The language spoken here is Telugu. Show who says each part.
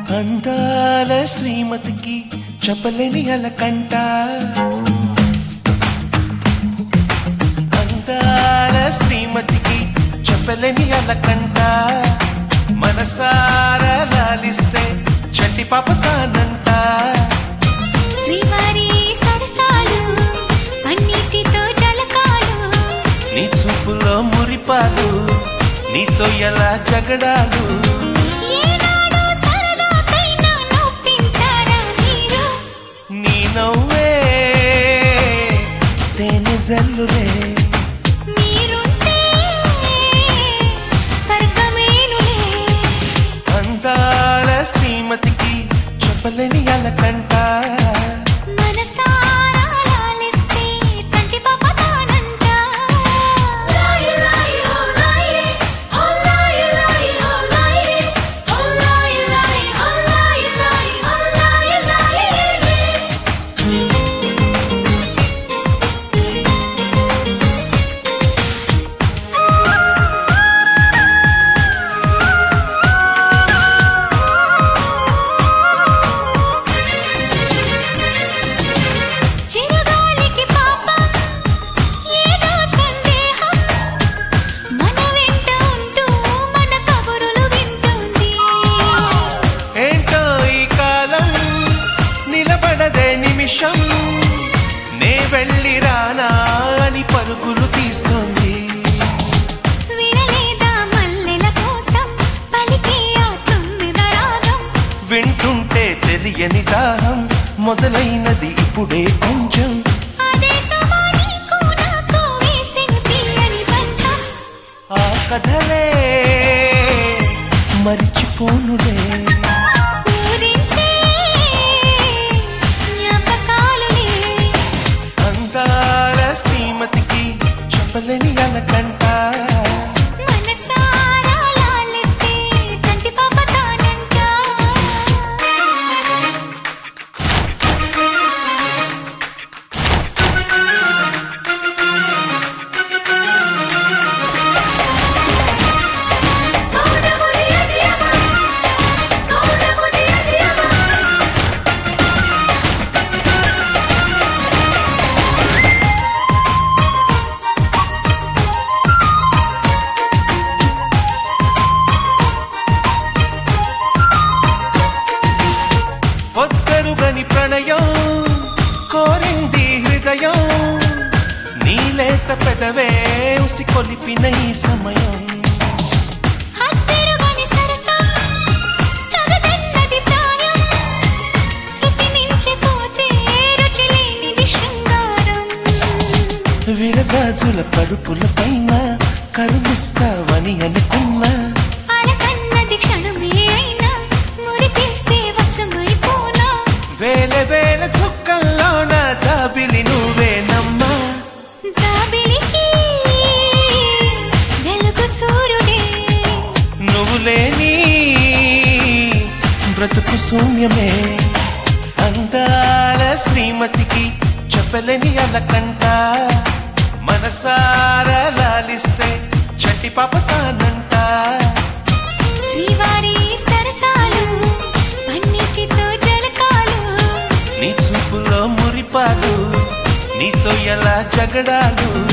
Speaker 1: అందాల శ్రీమతికి చెప్పలేని అలకంట అందాల శ్రీమతికి చెప్పలేని అలకంట మనసారా లాలిస్తే చంటి పాప తానంట
Speaker 2: శ్రీవారి సరసాలు అన్నిటితో జలకాలు
Speaker 1: నీ చూపులో మురిపాలు నీతో ఎలా జగడాలు నీ నవ్వే తేనె జల్లులే
Speaker 2: మీరుంటే స్వర్గమేనులే
Speaker 1: అందాల శ్రీమతికి చెప్పలేని అలకంట
Speaker 2: మనసారా లాలిస్తే చంటి పాప తానంట లాయి లాయి ఓ లాయి ఓ లాయి లాయి ఓ లాయి ఓ లాయి లాయి ఓ లాయి లాయి ఓ లాయి లాయి చిరుగాలికి పాప ఏదో సందేహం మన వెంట ఉంటూ మన కబురులు వింటుంది
Speaker 1: ఏంటో ఈ కాలం నిలబడదే నిమిషం నే వెళ్ళి రానా అని పరుగులు తీస్తుంది
Speaker 2: వినలేదా మల్లెల కోసం పలికే ఆ తొమ్మిద రాగం
Speaker 1: వింటుంటే తెలియని దాహం మొదలైనది ఇప్పుడే కొంచెం
Speaker 2: అదే సమానీకు నాకు వేసిన తీయని బంధం
Speaker 1: ఆ కథలే మరిచిపోనులే
Speaker 2: ఊరించే జ్ఞాపకాలులే
Speaker 1: అందాల శ్రీమతికి చెప్పలేని అలకంట
Speaker 2: మనసారా లాలిస్తే చంటి పాప తానంట సోడా బుజియా జియామా సోడా బుజియా జియామా
Speaker 1: పొద్దరుగని ప్రణయం కోరింది హృదయం నీలేత పెదవే ఉసి కొలిపిన ఈ సమయం
Speaker 2: హత్తెరుగని సరసం తగదన్నది ప్రాయం శృతి మించిపోతే రుచి లేనిది శృంగారం
Speaker 1: విరజాజుల పరుపుల పైన కరుణిస్తావని అనుకున్నా
Speaker 2: అలకన్నది క్షణమే అయినా మురిపిస్తే వశమైపోనా
Speaker 1: వేల వేల చుక్కల్లోన జాబిలి నువ్వేనమ్మా
Speaker 2: జాబిలికి వెలుగు సూర్యుడే
Speaker 1: నువ్వు లేని బ్రతుకు శూన్యమే అందాల శ్రీమతికి చెప్పలేని అలకంట మనసారా లాలిస్తే చంటి పాప తానంట
Speaker 2: శ్రీవారి సరసాలు అన్నిటితో జలకాలు
Speaker 1: నీ చూపులో మురిపాలు నీతో ఎలా జగడాలు